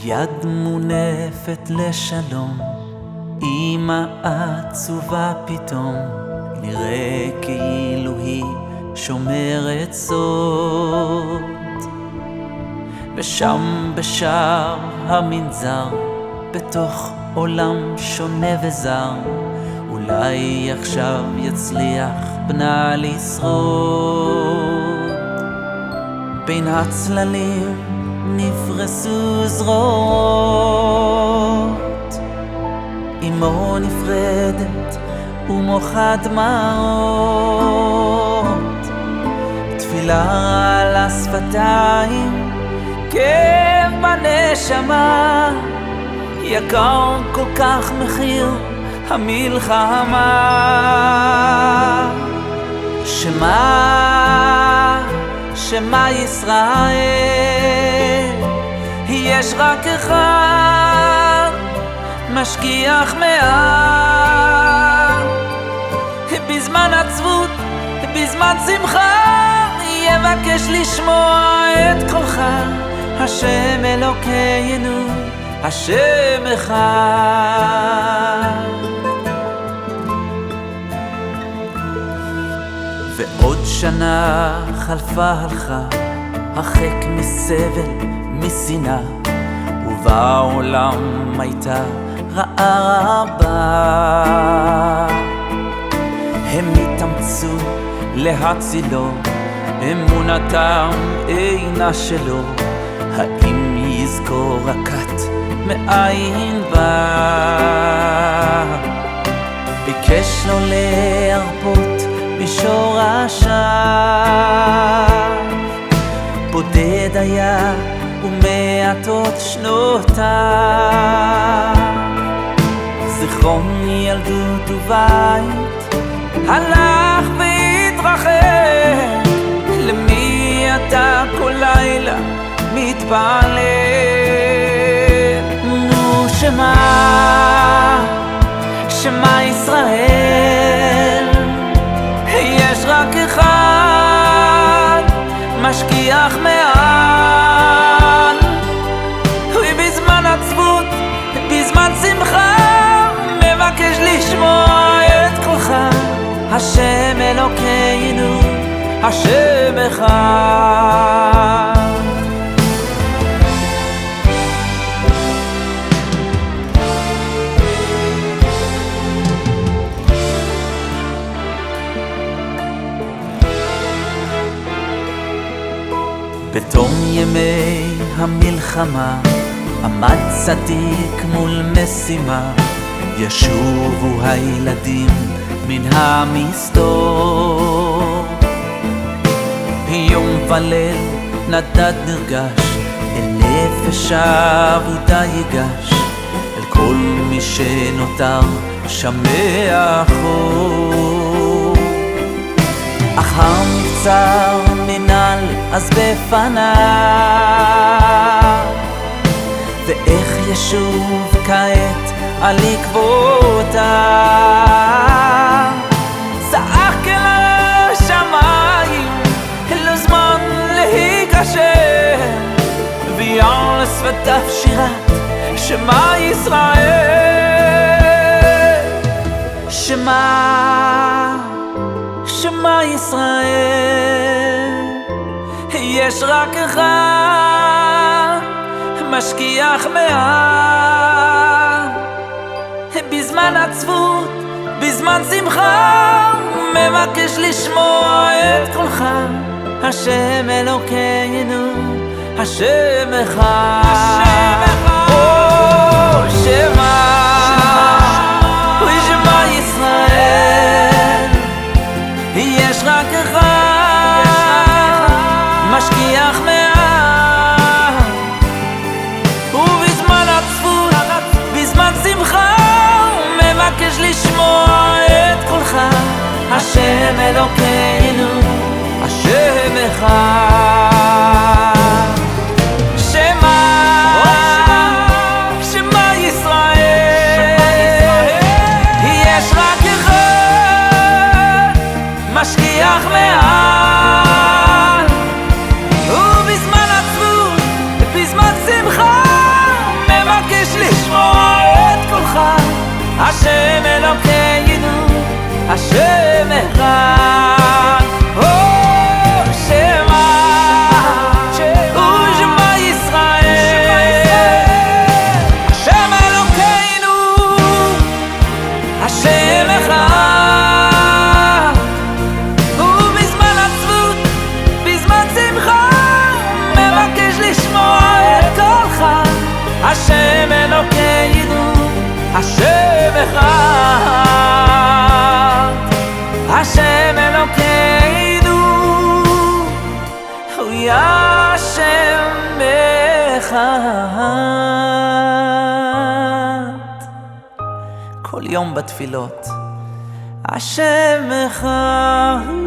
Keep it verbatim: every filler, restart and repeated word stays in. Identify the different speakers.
Speaker 1: יד מונפת לשלום, אמא עצובה פתאום, נראה כאילו היא שומרת סוד. ושם בשער המנזר, בתוך עולם שונה וזר, אולי עכשיו יצליח בנה לשרוד. בין הצללים נפרסו זרועות, אמו נפרדת ומוחה דמעות, תפילה על השפתיים, כאב בנשמה, יקר כל כך מחיר המלחמה. שמה, שמה ישראל, יש רק אחד משגיח מעל. בזמן עצבות, בזמן שמחה, יבקש לשמוע את קולך, השם אלוקינו, השם אחד. ועוד שנה חלפה הלכה, הרחק מסבל משנאה, ובעולם הייתה רעה רבה. הם התאמצו להצילו, אמונתם אינה שלו, האם יזכור הכת מאין בא? ביקש לו להרפות משורשיו, בודד היה ומעטות שנותיו, זיכרון ילדות ובית הלך והתרחק. למי אתה כל לילה מתפלל? נו שמה, שמה ישראל, יש רק אחד משגיח מעל. ובזמן עצבות, בזמן שמחה, מבקש לשמוע את קולך, השם אלוקינו, השם אחד. בתום ימי המלחמה עמד צדיק מול משימה, ישובו הילדים מן המסתור. יום וליל נדד נרגש, אל נפש אבודה ייגש, אל כל מי שנותר שם מאחור. אך המבצר ננעל אז בפניו, ואיך ישוב כעת על עקבותיו. צעק אל השמיים, אין לו זמן להיגשר, ויער לשפתיו שירת שמה ישראל. שמה, שמה ישראל, יש רק אחד משגיח מעל. בזמן עצבות, בזמן שמחה, מבקש לשמוע את קולך, השם אלוקינו, השם אחד. או שמה, אוי שמה ישראל, יש רק אחד משגיח מעל. ובזמן עצבות, בזמן שמחה, מבקש לשמוע את קולך, השם אלוקינו, השם אחד. שמה, שמה ישראל, יש רק אחד משגיח מעל. ובזמן עצבות, בזמן שמחה, השם אחד. או שמה, ושמע ישראל, השם אלוקינו, השם אחד. ובזמן עצבות, בזמן שמחה, מבקש לשמוע את קולך. השם אלוקינו, השם אחד. השם אלוקינו, הוא השם אחד. כל יום בתפילות, השם אחד.